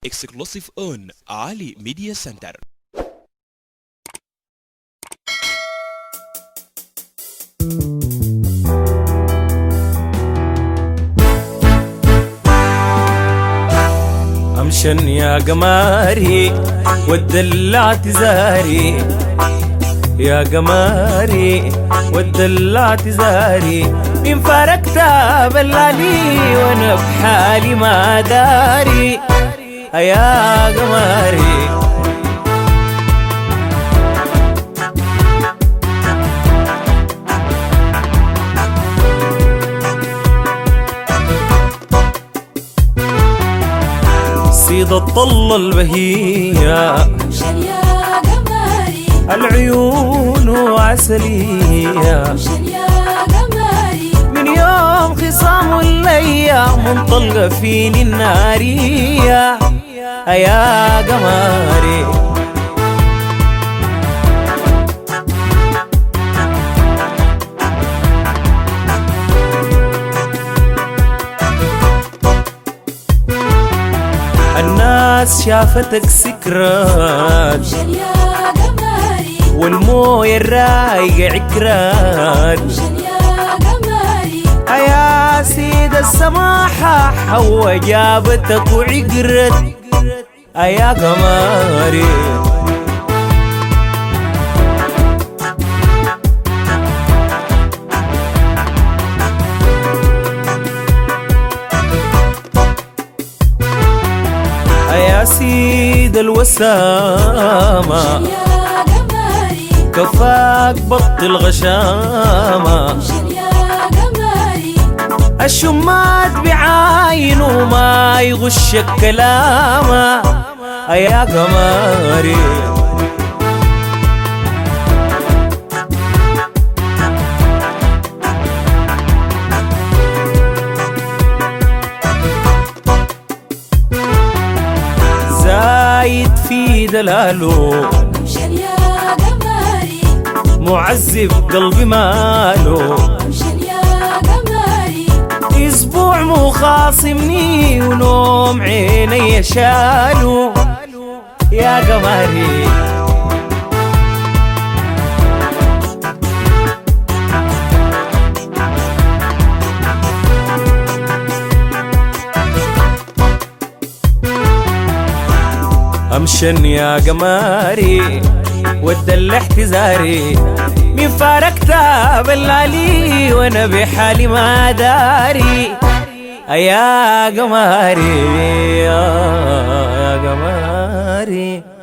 exclusive on Ali Media Center. امشن يا قماري والدلعت زاري، يا قماري والدلعت زاري، من فارقتها بلالي وانا بحالي ما داري. يا قماري سيد الطلة البهية، امشن يا قماري العيون وعسلية، امشن يا قماري من يوم خصام الايام منطلقة فيني النارية. يا قماري الناس شافتك سكرات، امشن يا قماري والموية الرايقة عكرات. امشن يا قماري يا سيد السماحة حوا جابتك وعقرت. يا قماري يا سيد الوسامة يا قماري كفاك بط الغشامة. امشن يا قماري الشمات بعاينه ما يغش الكلامة. يا قماري زايد في دلاله، امشن يا قماري معذب قلبي ماله، امشن يا قماري اسبوع مو خاصمني ونوم عيني شالو. يا قماري امشن يا قماري والدلعت زاري، من فارقتها بلالي وانا بحالي ما داري. يا قماري يا قماري